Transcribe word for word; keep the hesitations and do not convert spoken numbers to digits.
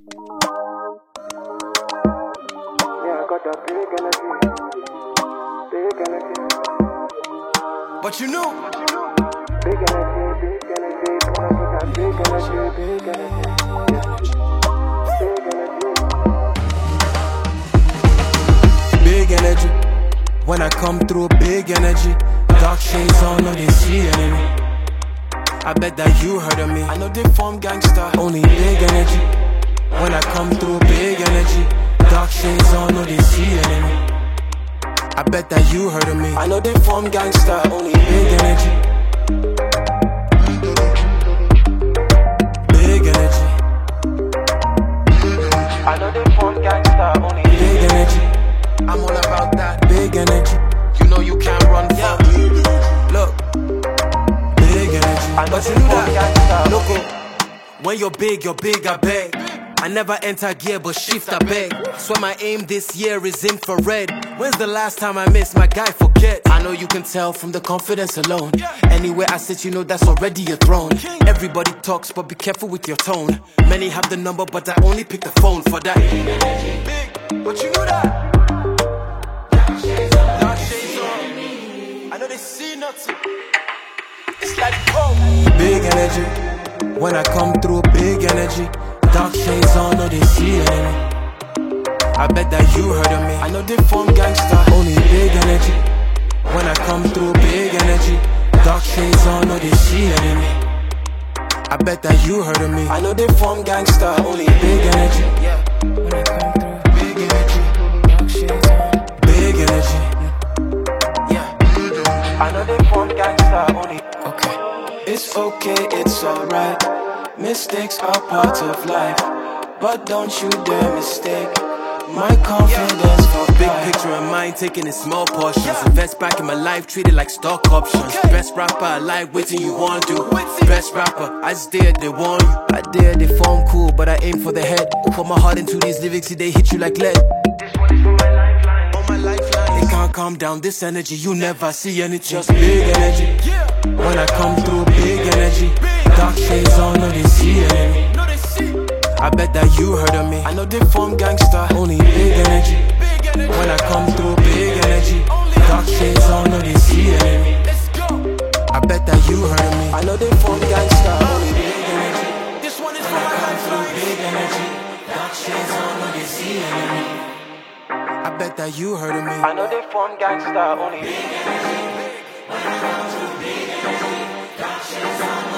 Yeah, I got that big energy, big energy. But you know, big energy, big energy. Come on, with that big energy, big energy. Yeah. Big energy. big energy. When I come through, big energy. Dark shades on, no they see enemy. I bet that you heard of me. I know they form gangster. Only big energy. When I come through, big energy. Dark shades on, no they see enemy. I bet that you heard of me. I know they form gangster. Only big energy. Big energy. I know they form gangster. Only big energy. I'm all about that big energy. You know you can't run from me. Look, big energy. I know But they you know form that. gangster. Look, when you're big, you're big, I beg. I never enter gear, but shift, I beg. Swear my aim this year is infrared. When's the last time I missed? My guy, forget. I know you can tell from the confidence alone. Anywhere I sit, you know that's already a throne. Everybody talks, but be careful with your tone. Many have the number, but I only pick the phone for that. Big, but you know that. Dark shades on. I know they see nothing. It's like oh. Big energy. When I come through, big energy. Dark shades on, no they see enemy. I bet that you heard of me. I know they form gangster. Only big energy. When I come through, big energy. Dark shades on, no they see enemy. I bet that you heard of me. I know they form gangster. Only big energy. Yeah. When I come through, big energy. Dark shades on. Big energy. Yeah. I know they form gangster. Only. Okay. It's okay, it's alright. Mistakes are part of life, but don't you dare mistake my confidence for big picture in mind, taking in small portions. Invest back in my life, treat it like stock options. Best rapper alive, waiting you want to. Best rapper, I dare they want you. I dare they form cool, but I aim for the head. Put my heart into these lyrics, see they hit you like lead. This one is for my lifeline. On my lifeline, they can't calm down this energy. You never see any, just big energy. When I come through, big energy. Dark shades on, no they see enemy. I bet that you heard of me. I know they form gangster. Only big energy. When I come through, big energy. Dark shades on, no they see enemy. I bet that you heard of me. I know they form gangster. Only big energy. This one is when I come through, big energy. Dark shades on, no they see enemy. I bet that you heard of me. I know they form gangster. Only big energy. When I come through, big energy. Dark shades on.